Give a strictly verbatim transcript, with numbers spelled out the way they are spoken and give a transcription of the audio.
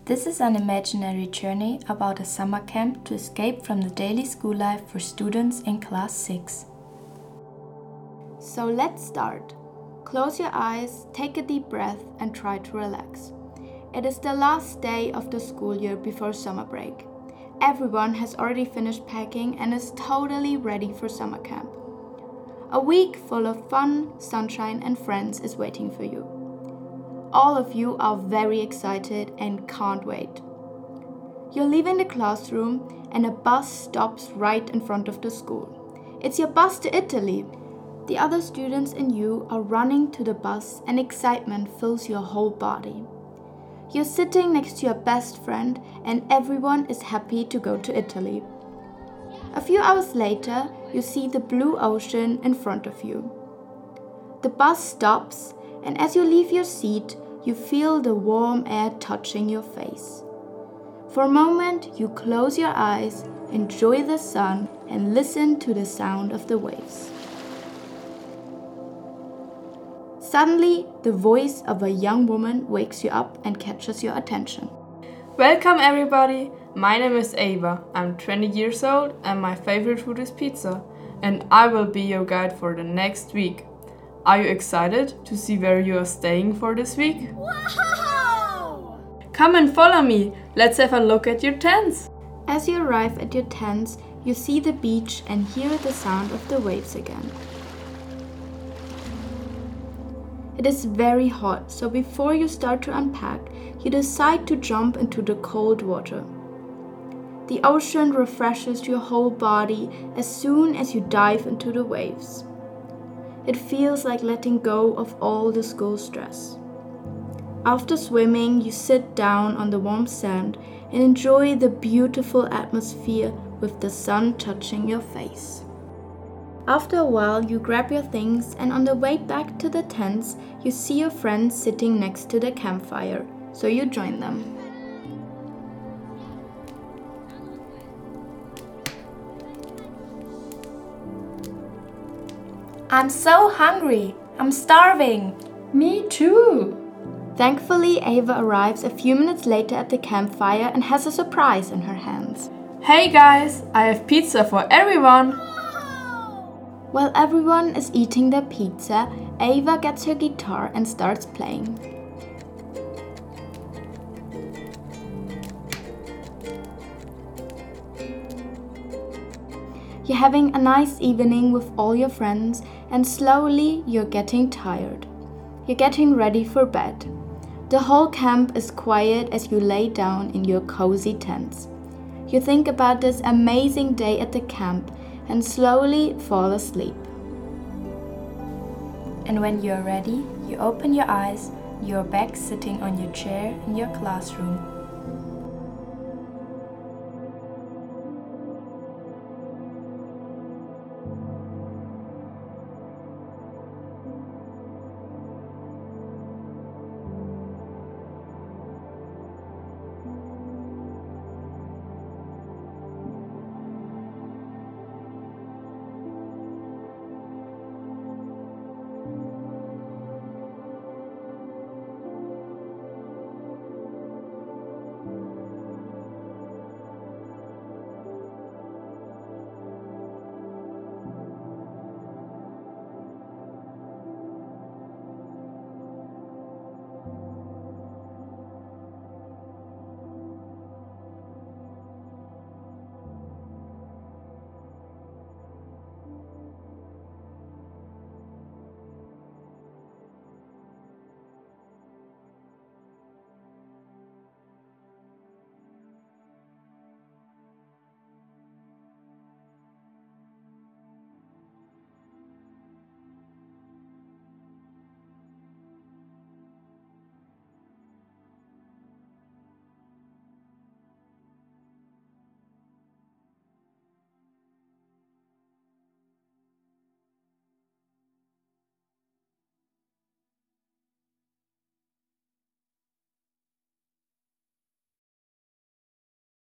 This is an imaginary journey about a summer camp to escape from the daily school life for students in class six. So let's start. Close your eyes, take a deep breath and try to relax. It is the last day of the school year before summer break. Everyone has already finished packing and is totally ready for summer camp. A week full of fun, sunshine and friends is waiting for you. All of you are very excited and can't wait. You're leaving the classroom and a bus stops right in front of the school. It's your bus to Italy. The other students and you are running to the bus and excitement fills your whole body. You're sitting next to your best friend and everyone is happy to go to Italy. A few hours later, you see the blue ocean in front of you. The bus stops, and as you leave your seat, you feel the warm air touching your face. For a moment, you close your eyes, enjoy the sun, and listen to the sound of the waves. Suddenly, the voice of a young woman wakes you up and catches your attention. Welcome everybody! My name is Ava. I'm twenty years old and my favorite food is pizza. And I will be your guide for the next week. Are you excited to see where you are staying for this week? Wow! Come and follow me. Let's have a look at your tents. As you arrive at your tents, you see the beach and hear the sound of the waves again. It is very hot, so before you start to unpack, you decide to jump into the cold water. The ocean refreshes your whole body as soon as you dive into the waves. It feels like letting go of all the school stress. After swimming, you sit down on the warm sand and enjoy the beautiful atmosphere with the sun touching your face. After a while, you grab your things and on the way back to the tents, you see your friends sitting next to the campfire, so you join them. I'm so hungry. I'm starving. Me too! Thankfully, Ava arrives a few minutes later at the campfire and has a surprise in her hands. Hey guys, I have pizza for everyone! While everyone is eating their pizza, Ava gets her guitar and starts playing. You're having a nice evening with all your friends and slowly you're getting tired. You're getting ready for bed. The whole camp is quiet as you lay down in your cozy tents. You think about this amazing day at the camp and slowly fall asleep. And when you're ready, you open your eyes, you're back sitting on your chair in your classroom.